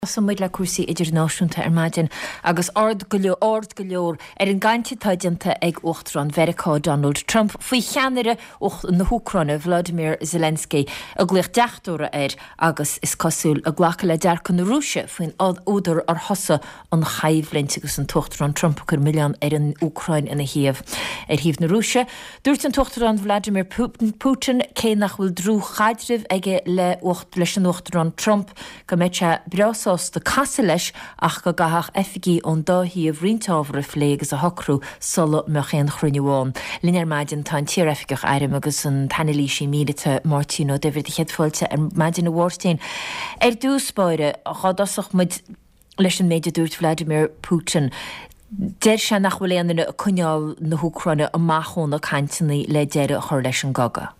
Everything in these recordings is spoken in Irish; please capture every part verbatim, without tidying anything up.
Som muid le cuasaí idirnáisiúnta ar maidin agus ard go leor ard go leor ar an gcainte taidianta ag Uachtarán Mheiriceá Donald Trump faoi cheannaire na Húcráine Vladimír Zelenský a gluich deachtóra air agus is cosúil a ghlacha le dearcan na Rúise faoin údar ar thosa an chaimhlint agus an Tuachtarán Trump gur milliún ar an Ucrain ina thaobh. Ar thaobh na Rúise, dúirt an Tuachtarán Vladimir Putin cé nach bhfuil drú chaidrimh aige le leis an Uachtarán Trump go mbeidh sé breá de casa leis ach go gathach efigí ón dóthaíomh riontábhar a phlé agus a hocrú sula me chéan chruinneháin. Línear maidin tá tíor efigach airim agus an tanilísí mílite Martino David i cheadfáilte ar maidin na Wharstein. Ar dúspáire a chádasach muid leis an méide dúirt Vladimir Putin. Deir sé nach bhfuil éanana a cuineáil na Húcráine a machón a cainteannaí le deire a chur leis an gaga.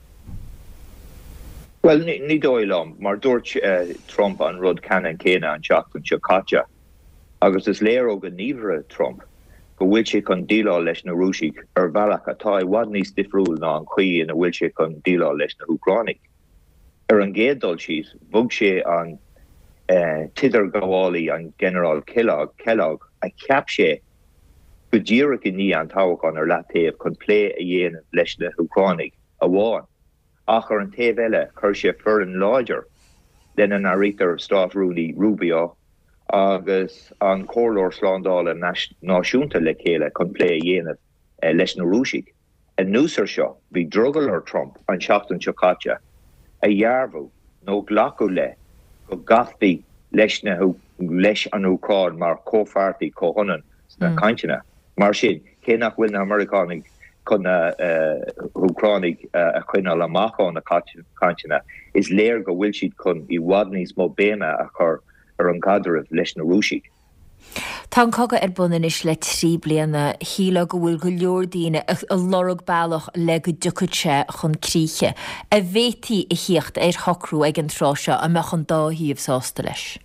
Well, ní dóilm, mar dúirt uh, Trump an rud canan céine an seach an seocáte. Agus is léir ó go níomhre Trump, go bhfuil sé chun díleá leis na Rúisig ar bhealach atá i bhfad níos difriúil ná an chuí ina bhfuil sé chun díleá leis na Ucránaigh. Ar an géaddul siad, bhog sé an uh, tidir gabhálaí an General Kellogg, Kellogg a ceap sé go ddíreach i ní an tábhacán ar leataobh chun plé a dhéanamh leis na Ucránaigh a bháin. Ach ar an taobh eile chuir sé fur an láidir den an áirítear Staff Rooney Rubio agus an cóirleoir slándála náisiúnta le chéile chun plé a dhéanamh uh, leis na Rúisig. A núsar seo, bhí drugal ar Trump an seachtain seocáte a dhearbhú nó ghlacu le go gathbí leis na leis an Ucráin mar cóphartaí cóhonan na mm. cainteanna. Mar sin, cé nach bhfuil na Americanig chun Ucránaigh a chuineáil amachán na cainteanna is léir go bhfuil siad chun i bhfad níos mó béna a chur ar an gcaidreamh leis na Rúisig. Tá coga ar bunanis le trí bliana híle go bhfuil go leor daoine a lorug bailach le go ducaide chun críche. A bhétaí i hiocht ar hocrú ag an tráise a meach an dáthaíomh sásta leis.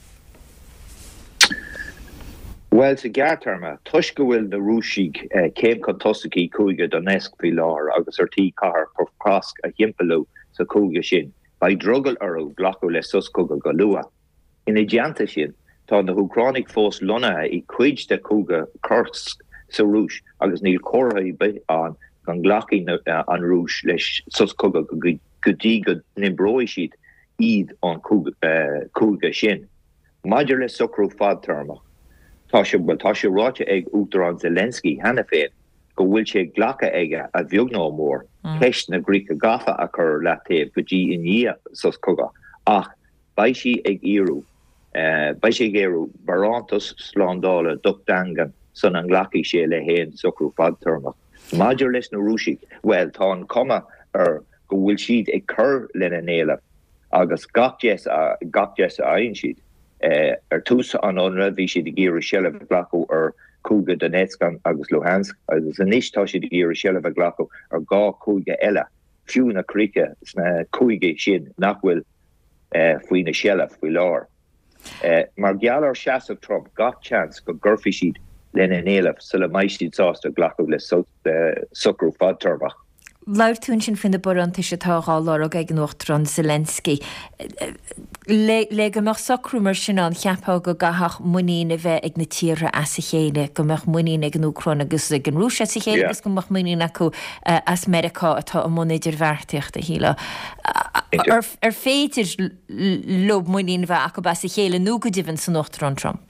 Well, sa geartarma, tuis go bhfuil na Rúisig uh, céim chun tosaigh cúige Donetsk faoi láthair agus ar tí cahar por casc a dhimpelú sa cúige sin, ba drugal arú ghlacu le suscúga go lua. Ina dheanta sin, tá na Ucránaigh fós lonathe i cuid de cúga Kursk sa Rúis agus níl córatha be an gan ghlacaí uh, an Rúis leis suscúga go dtí go nimbróid siad iad an cúga, uh, cúga sin. Maidir le sucrú fadtarmach. Tá sé bhfuil tá sé ráite ag Uachtarán Zelenský hena féin go bhfuil sé ghlacha aige a bheagnó mór ceist na Gríocha gafa a chur le taobh go dtí i ní sos coga ach ba sí ag iarú uh, ba sé géirú barántas slándála duchdangan san an ghlacaí sé le héin sucrú fadtarmach. Maidir leis na Rúisig, well tá an cuma ar go bhfuil siad ag chur lena néile agus gachjes a gachjes a aon siad. Uh, ar tús an anra bhí siad géir seileh ghlacu ar cúga Donetsk agus Luhansk agus aníos tá siad géir seileh ghlacu ar gá cúga eile fiú na críocha sna cúige sin nach bhfuil uh, faoin na seileh faoi láthair. Uh, mar geallar seasamh Trump gach chance go gurfi siad lena néileh sa le maiid siad sásta ghlacu le so, uh, sucrú fadtarmach. Lair tún sin fin de boranta sé táá lá ag an Uachtarán Zelenský. Le, le go meach sacrú mar sin an cheapá go gathach muína bheith ag na tíre as sa chéile, go meach muína ag an Ucráin agus ag an Rúis as sa chéile, agus go meach muína acu uh, as Mheiriceá atá a monidir bhartaíocht a híle. Ar, ar féidir lob muína bheith acu bas sa chéile nó go divann san Uachtarán Trump?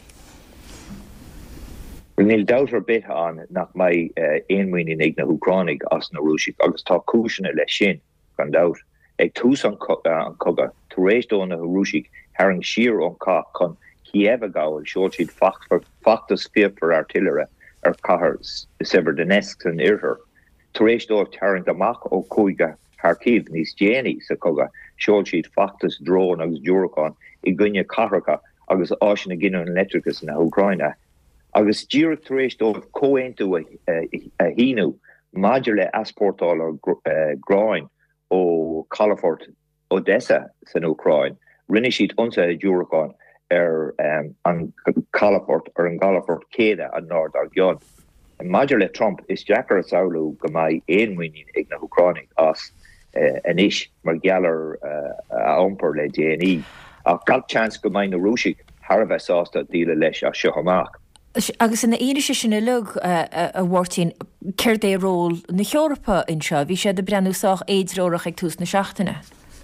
Níl dátar bit an nach mai éonmhaoine ag na Ucránaigh as na Rúisig agus tá cúisina le sin gan dátar. Ag tús an coga tú rééis dó na Rúisig haring siar ón cá chun Kiev gáil seoil siad fachtas fiafar artilleire ar cahar Severodonetsk an Irthar. Tú rééis dó haring amach ó cúige Kharkiv níos déanaí sa coga seoil siad fachtas drón agus dúracán i gcuine carracha agus áisina gcineann electricus na Ucráine. Agus díreach tar éis dó cóhaintú a híú maidir le aspórtáil ar gráin ó Calafort Odessa san Ucráin. Rinne siad ionsa a dúracán ar um, an Calafort ar an Calafort céide an nád ar gceann. Maidir le Trump is deachar a saoilú go mbeidh éonmhaoine ag na Ucránaigh as uh, anis mar geallar uh, a iompar le D N I. a gal chance go main na Rúsig Har bheith sásta díle leis a seo amach. Agus in na éine sinna lug a bhhairtín céir é ról na Eorpa in seo, bhí sé de breanúsách éidirórach ag tús na seachtainna.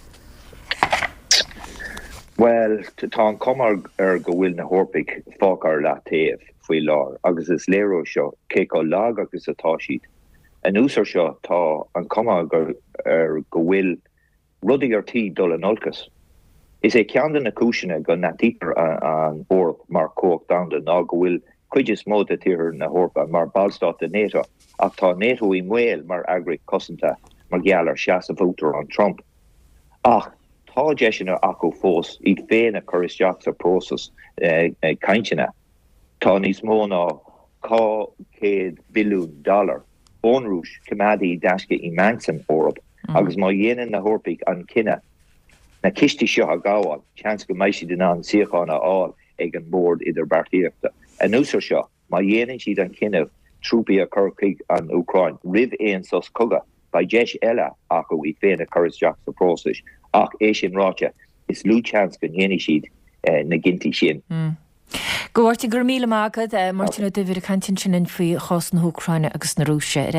Well, tá an comar ar go bhfuil na hórpaig fácar le taobh faoi lár, agus is léró seo cé á lag agus atá siad. An úsar seo tá an comar ar go bhfuil rudaí ar tí dul an olcas. Is é ceandan na cúisina go natípar an hórp mar cóach damda ná go bhfuil cuidir mód a tíir na hórpa mar ballstát a NATO, ach tá NATO í mhail mar agric cosanta mar geallar seas a bhótar an Trump. Ach, tá deisina acu fós iad féin a chuiristeach sa prósas caintina. Tá níos mó ná cá céad billiún dollar ónrúis cumadaí deasca i Manson órap, agus má dhéanaan na hórpaig an cinenne na kistí seo a gáháil, chans go meisi den an siochána áil ag an bord idir bartíochta. An úsar seo, má dhéanaan siad an cineh trúpaí a churcaig an Ucrain, rih éon sos coga, ba deis eile acu i féin a chuiristeach sa prósas, ach é sin ráte is lú chans go dhéana siad na ginti sin. Gohhairte gur míle mágad Martin ó Dubhir a cantin sin in faoi chos na Ucraine agus na Rússe.